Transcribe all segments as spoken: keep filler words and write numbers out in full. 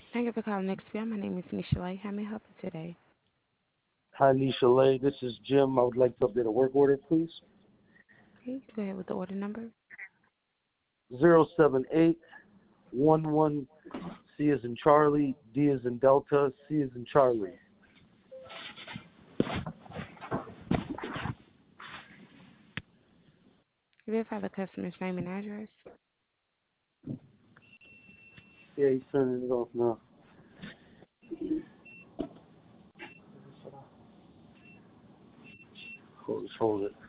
Thank you for calling Next P M. My name is Michelle. How may I help you today? Hi, Nisha Lay. This is Jim. I would like to update a work order, please. Okay, go ahead with the order number. Zero seven eight one one C as in Charlie, D as in Delta, C as in Charlie. Verify the customer's name and address. Yeah, he's turning it off now. Hold, just hold it.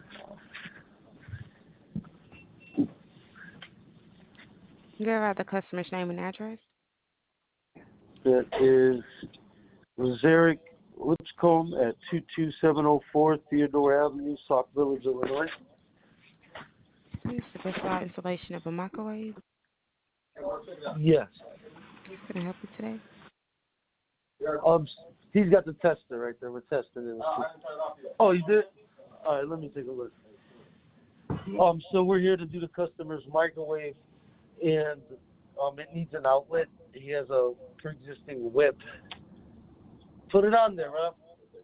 Verify the customer's name and address. That is Rosaric Lipscomb at two two seven zero four Theodore Avenue, Sauk Village, Illinois. Please specify installation of a microwave. Yes. Can I help you today? Um, he's got the tester right there. We're testing it. Oh, you did? All right, let me take a look. Um, so we're here to do the customer's microwave, and um, it needs an outlet. He has a pre-existing whip. Put it on there, Rob.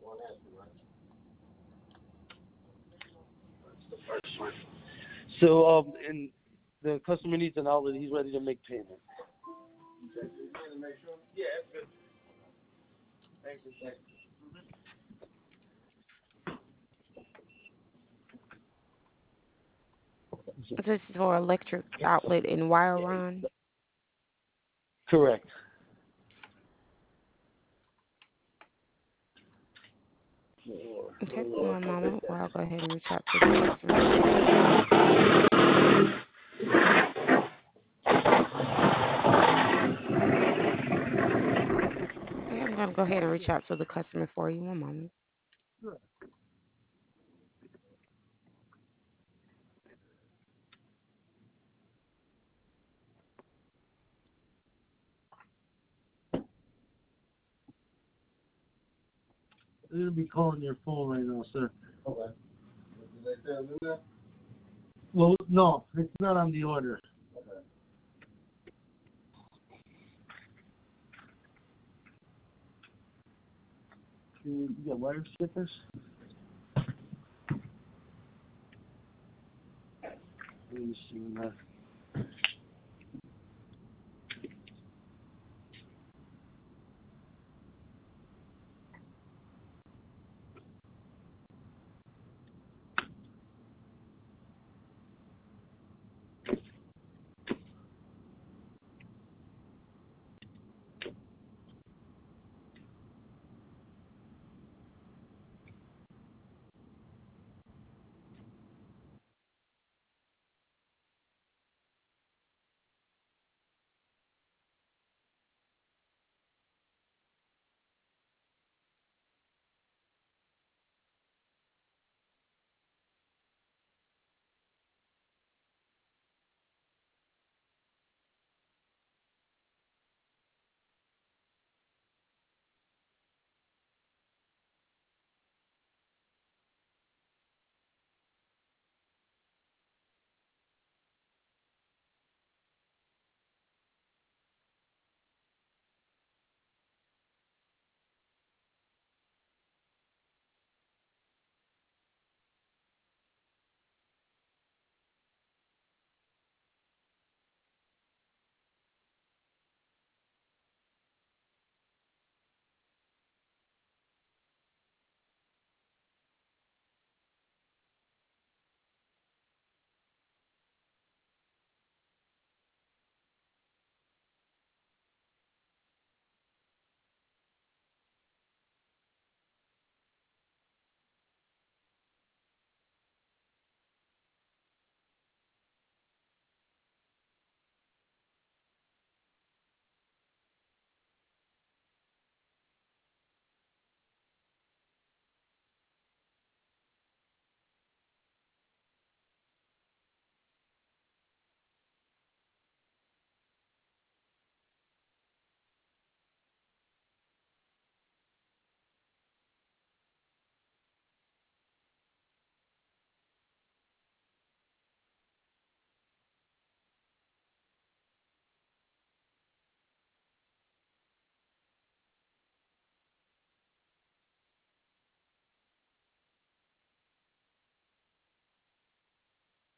So, um, and the customer needs an outlet. He's ready to make payment. Yeah, that's good. Thank you. Thank you. This is for electric outlet and wire run. Correct. Okay, one moment. Well, I'll go ahead and reach out to the customer. Okay, I'm going to go ahead and reach out to the customer for you. One moment. They're going to be calling your phone right now, sir. Okay. Did they say do that? Well, no, it's not on the order. Okay. You got wire stickers? Let me see that.